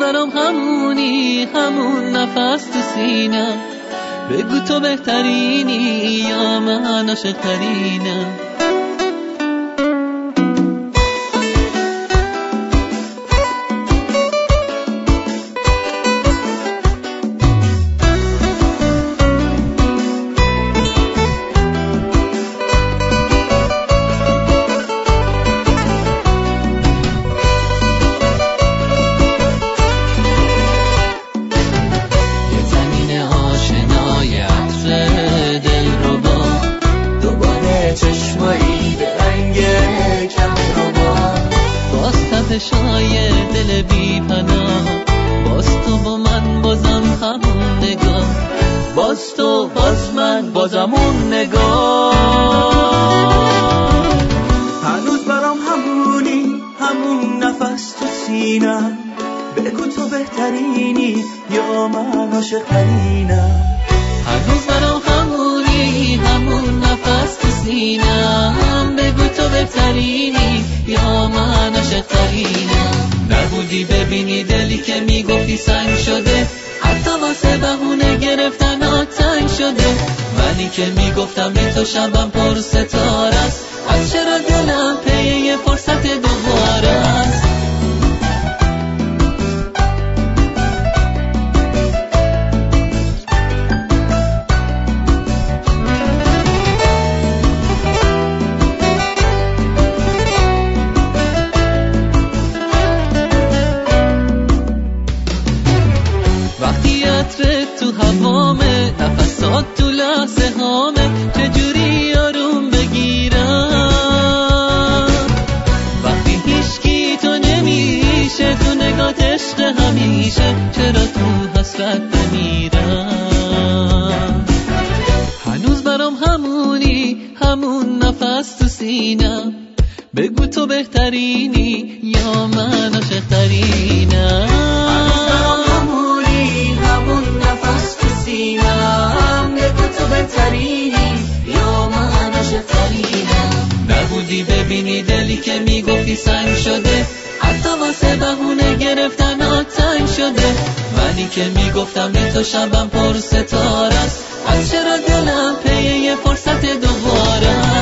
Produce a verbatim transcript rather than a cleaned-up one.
برام همونی، همون نفس تو سینم. بگو تو بهترینی یا من عاشق‌ترینم. شای دل بی پناه، باز تو با من بازم همون نگاه، باز تو باز من بازم اون نگاه. هنوز برام همونی، همون نفس تو سینم. بگو تو بهترینی یا من عاشق‌ترینم. هنوز برام همونی، همون نفس تو سینم. بگو تو بهترینی یا من عاشق‌ترینم. نبودی ببینی دلی که میگفتی سنگ شده، حتی واسه بهونه گرفتن آتنگ شده. منی که میگفتم به تو شبم پر ستاره است، از چرا دلم پی یه فرصت دوباره است. وقتی عطرت تو هوامه، نفسات تو لحظه هامه، چجوری آروم بگیرم. وقتی هیچکی تو نمیشه، تو نگات عشق همیشه، چرا تو حسرت بمیرم. هنوز برام همونی، همون نفس تو سینم. بگو تو بهترینی یا من عاشق‌ترینم. نبودی ببینی دلی که میگفتی سنگ شده، حتی واسه بهونه گرفتن آتنگ شده. منی که میگفتم به تو شبم پر ستاره است، از چرا دلم پی یه فرصت دوباره.